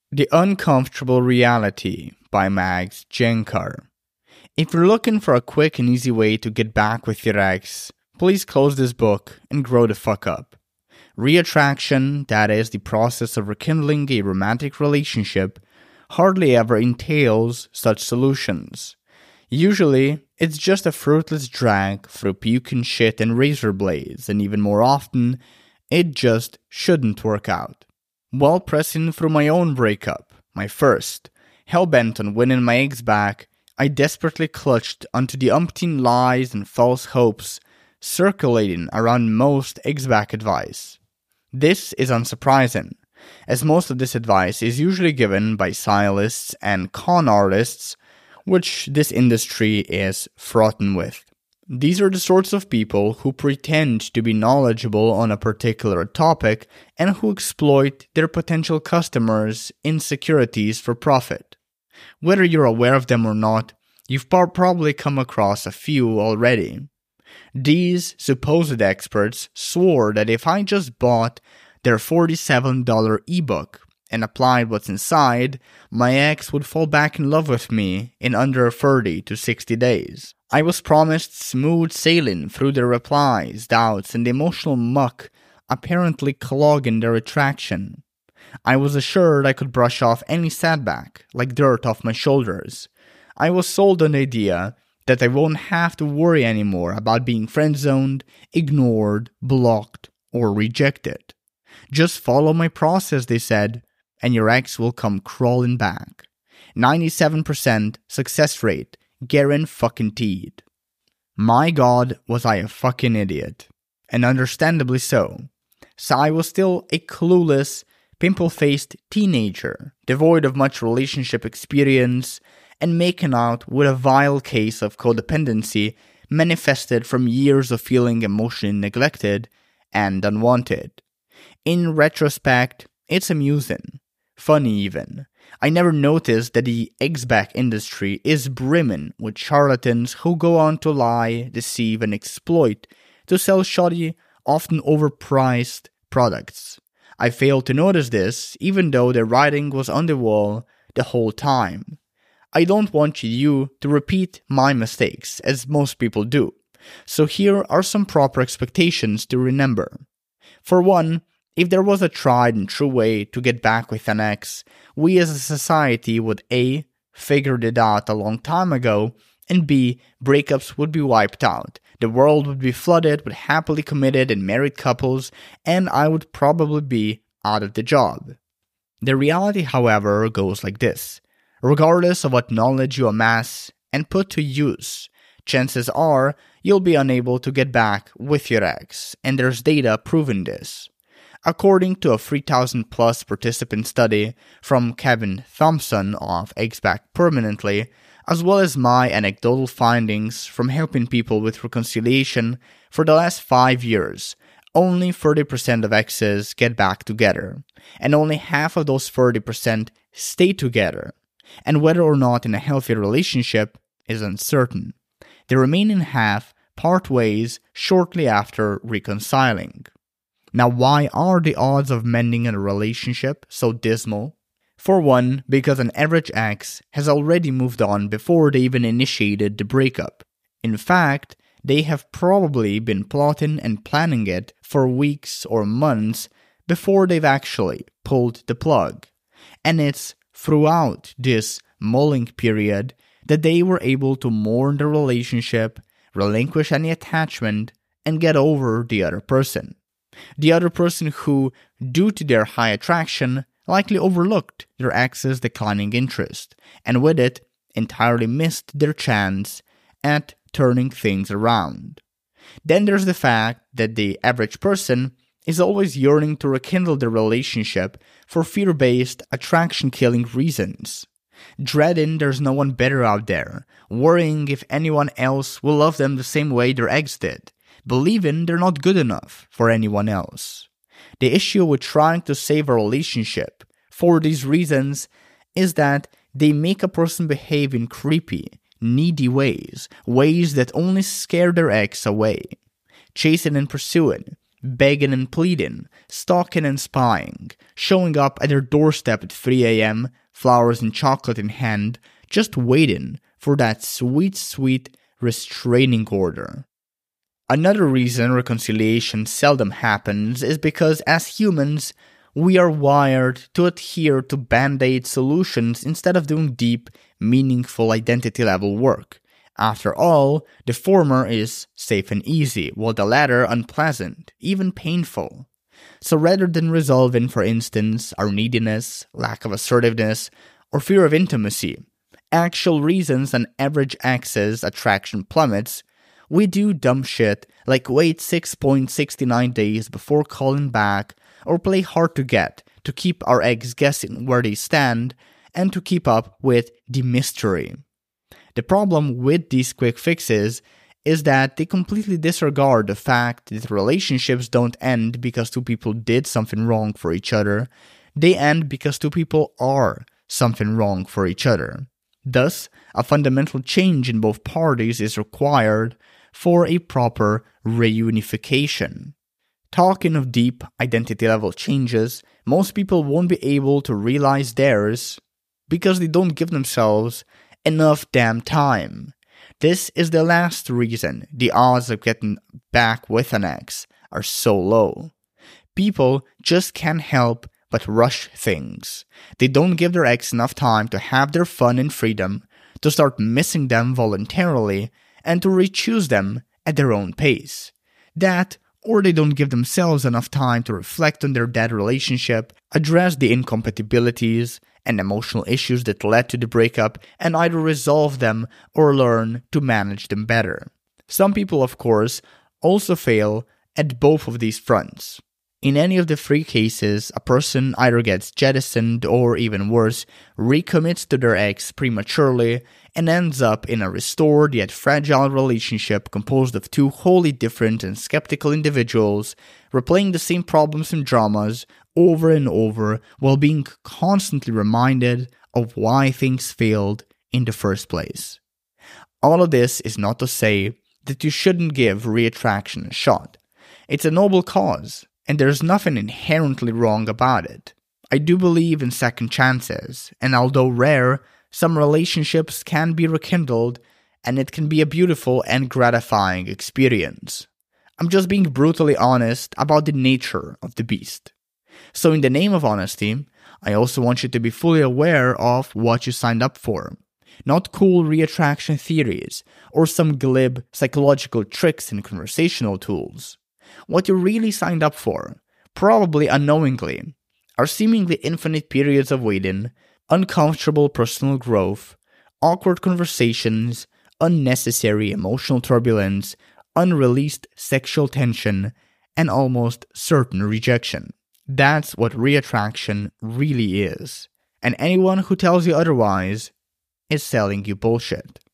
The Uncomfortable Reality by Max Jenkar. If you're looking for a quick and easy way to get back with your ex, please close this book and grow the fuck up. Reattraction, that is the process of rekindling a romantic relationship, hardly ever entails such solutions. Usually, it's just a fruitless drag through puke and shit and razor blades, and even more often, it just shouldn't work out. While pressing through my own breakup, my first, hell-bent on winning my ex back, I desperately clutched onto the umpteen lies and false hopes circulating around most ex-back advice. This is unsurprising, as most of this advice is usually given by stylists and con artists, which this industry is fraught with. These are the sorts of people who pretend to be knowledgeable on a particular topic and who exploit their potential customers' insecurities for profit. Whether you're aware of them or not, you've probably come across a few already. These supposed experts swore that if I just bought their $47 ebook and applied what's inside, my ex would fall back in love with me in under 30 to 60 days. I was promised smooth sailing through their replies, doubts, and emotional muck apparently clogging their attraction. I was assured I could brush off any setback like dirt off my shoulders. I was sold on the idea that I won't have to worry anymore about being friend-zoned, ignored, blocked, or rejected. Just follow my process, they said, and your ex will come crawling back. 97% success rate, guaranteed. My God, was I a fucking idiot. And understandably so. So I was still a clueless, pimple-faced teenager, devoid of much relationship experience, and making out with a vile case of codependency manifested from years of feeling emotionally neglected and unwanted. In retrospect, it's amusing. Funny even. I never noticed that the ex-back industry is brimming with charlatans who go on to lie, deceive, and exploit to sell shoddy, often overpriced products. I failed to notice this even though the writing was on the wall the whole time. I don't want you to repeat my mistakes, as most people do. So here are some proper expectations to remember. For one, if there was a tried and true way to get back with an ex, we as a society would A. figured it out a long time ago, and B. breakups would be wiped out. The world would be flooded with happily committed and married couples, and I would probably be out of the job. The reality, however, goes like this. Regardless of what knowledge you amass and put to use, chances are you'll be unable to get back with your ex, and there's data proving this. According to a 3,000-plus participant study from Kevin Thompson of Ex-Back Permanently, as well as my anecdotal findings from helping people with reconciliation for the last 5 years, only 30% of exes get back together, and only half of those 30% stay together, and whether or not in a healthy relationship is uncertain. The remaining half part ways shortly after reconciling. Now, why are the odds of mending a relationship so dismal? For one, because an average ex has already moved on before they even initiated the breakup. In fact, they have probably been plotting and planning it for weeks or months before they've actually pulled the plug. And it's throughout this mulling period that they were able to mourn the relationship, relinquish any attachment, and get over the other person. The other person who, due to their high attraction, likely overlooked their ex's declining interest, and with it, entirely missed their chance at turning things around. Then there's the fact that the average person is always yearning to rekindle the relationship for fear-based, attraction-killing reasons. Dreading there's no one better out there, worrying if anyone else will love them the same way their ex did, believing they're not good enough for anyone else. The issue with trying to save a relationship for these reasons is that they make a person behave in creepy, needy ways that only scare their ex away. Chasing and pursuing, begging and pleading, stalking and spying, showing up at their doorstep at 3 a.m., flowers and chocolate in hand, just waiting for that sweet, sweet restraining order. Another reason reconciliation seldom happens is because as humans, we are wired to adhere to band-aid solutions instead of doing deep, meaningful identity-level work. After all, the former is safe and easy, while the latter unpleasant, even painful. So rather than resolving, for instance, our neediness, lack of assertiveness, or fear of intimacy, actual reasons an average X's attraction plummets, we do dumb shit like wait 6.69 days before calling back or play hard to get to keep our eggs guessing where they stand and to keep up with the mystery. The problem with these quick fixes is that they completely disregard the fact that relationships don't end because two people did something wrong for each other. They end because two people are something wrong for each other. Thus, a fundamental change in both parties is required for a proper reunification. Talking of deep identity-level changes, most people won't be able to realize theirs because they don't give themselves enough damn time. This is the last reason the odds of getting back with an ex are so low. People just can't help but rush things. They don't give their ex enough time to have their fun and freedom, to start missing them voluntarily, and to re-choose them at their own pace. That, or they don't give themselves enough time to reflect on their dead relationship, address the incompatibilities and emotional issues that led to the breakup, and either resolve them or learn to manage them better. Some people, of course, also fail at both of these fronts. In any of the three cases, a person either gets jettisoned or, even worse, recommits to their ex prematurely and ends up in a restored yet fragile relationship composed of two wholly different and skeptical individuals, replaying the same problems and dramas over and over while being constantly reminded of why things failed in the first place. All of this is not to say that you shouldn't give reattraction a shot. It's a noble cause, and there's nothing inherently wrong about it. I do believe in second chances, and although rare, some relationships can be rekindled, and it can be a beautiful and gratifying experience. I'm just being brutally honest about the nature of the beast. So in the name of honesty, I also want you to be fully aware of what you signed up for. Not cool reattraction theories, or some glib psychological tricks and conversational tools. What you really signed up for, probably unknowingly, are seemingly infinite periods of waiting, uncomfortable personal growth, awkward conversations, unnecessary emotional turbulence, unreleased sexual tension, and almost certain rejection. That's what reattraction really is. And anyone who tells you otherwise is selling you bullshit.